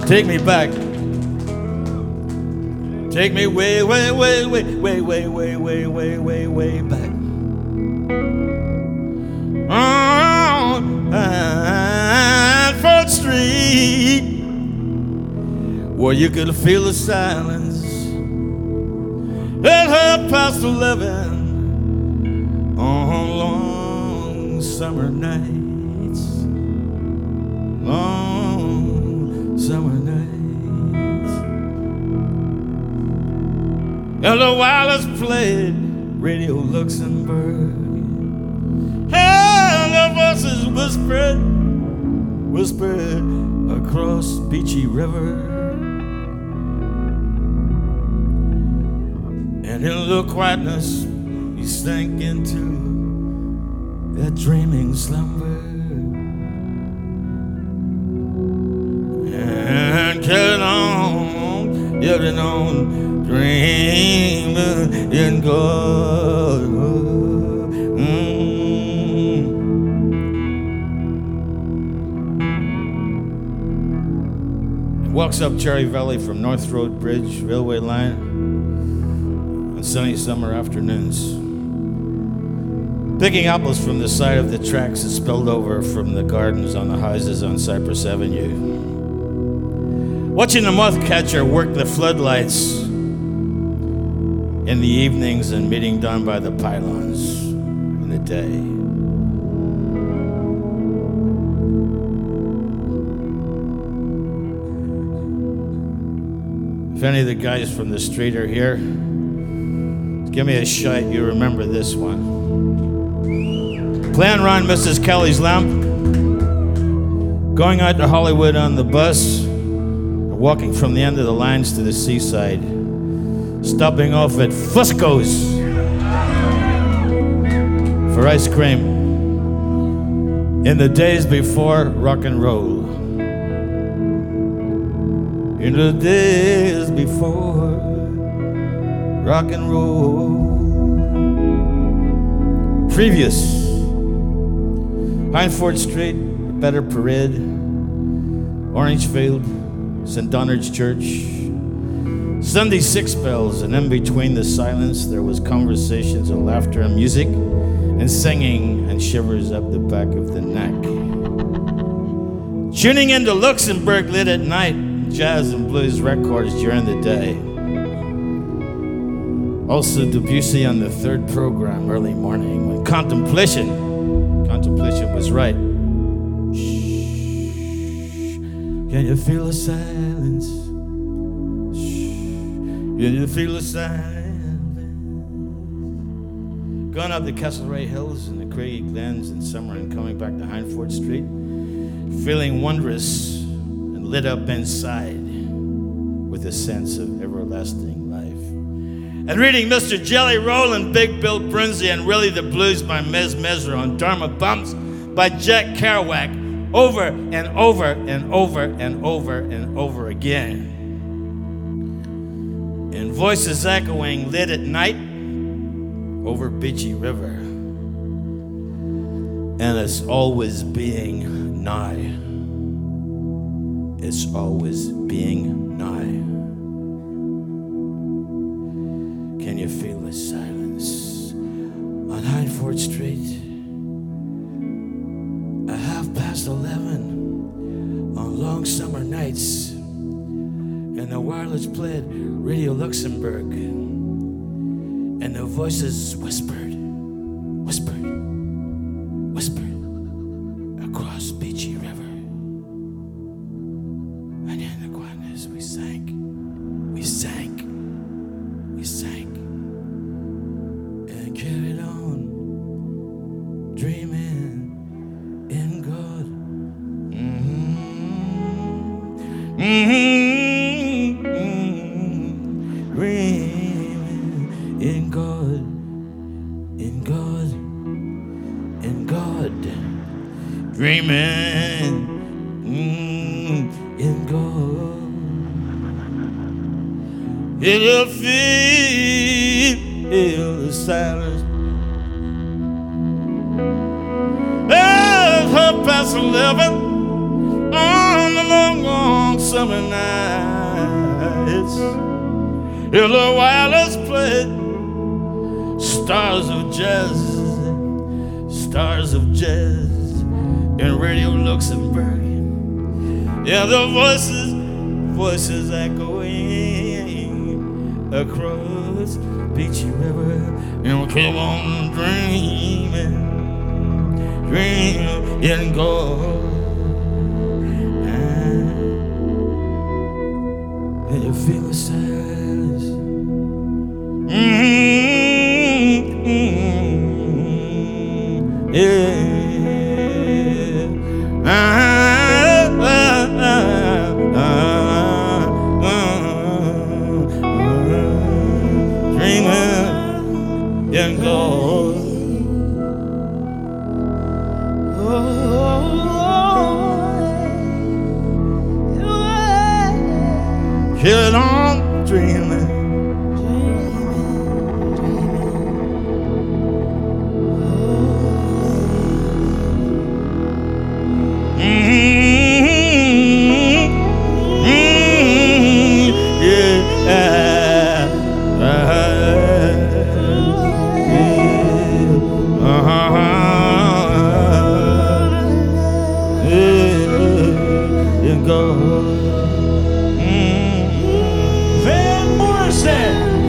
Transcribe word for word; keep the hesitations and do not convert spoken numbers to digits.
Take me back. Take me way, way, way, way, way, way, way, way, way, way, way back. On Hanford Street, where you could feel the silence at half past eleven on long summer nights, long summer nights. And the wireless played Radio Luxembourg, and the voices whispered, whispered across Beachy River. And in the quietness, he sank into that dreaming slumber and carried on, carried on. Dreaming in God. Mm. Walks up Cherry Valley from North Road Bridge railway line on sunny summer afternoons, picking apples from the side of the tracks that spilled over from the gardens on the houses on Cypress Avenue, watching the moth catcher work the floodlights in the evenings and meeting down by the pylons in the day. If any of the guys from the street are here, give me a shout, you remember this one. Playing around Missus Kelly's lamp, going out to Hollywood on the bus, walking from the end of the lines to the seaside, stopping off at Fusco's for ice cream in the days before rock and roll. In the days before rock and roll. Previous Hindford Street, Better Parade, Orangefield, Saint Donald's Church, Sunday six bells, and in between the silence there was conversations and laughter and music and singing and shivers up the back of the neck. Tuning into Luxembourg late at night, jazz and blues records during the day. Also Debussy on the third program early morning when contemplation, contemplation was right. Shh. Can you feel the silence? Can you feel the silence? Going up the Castlereagh Hills and the Craigie Glens in summer and coming back to Hindford Street, feeling wondrous and lit up inside with a sense of everlasting life. And reading Mister Jelly Roll and Big Bill Brinsley and Really the Blues by Mez Mesra and Dharma Bumps by Jack Kerouac over and over and over and over and over again. And voices echoing late at night over Beachy River. And it's always being nigh. It's always being nigh. Can you feel the silence on Hindford Street? At half past eleven on long summer nights, and the wireless played Radio Luxembourg, and the voices whispered, whispered, whispered across Beachy River. And in the quietness we sank, we sank, we sank, and carried on, dreaming in God. Mm-hmm. Mm-hmm. Dreaming in God, in God, in God. Dreaming mm, in God. It'll feel the silence. At half past eleven on the long, long summer nights, in the wireless play stars of jazz, stars of jazz in Radio Luxembourg. Yeah, the voices, voices echoing across Beachy River, and we keep on dreaming, dreaming in gold. And you feel the silence. Mm-hmm. Yeah. Ah, ah, ah, ah, ah, dreaming in gold. Keep on dreaming, mm-hmm. Mm-hmm. Yeah. Uh-huh. Yeah. You go. Van Morrison.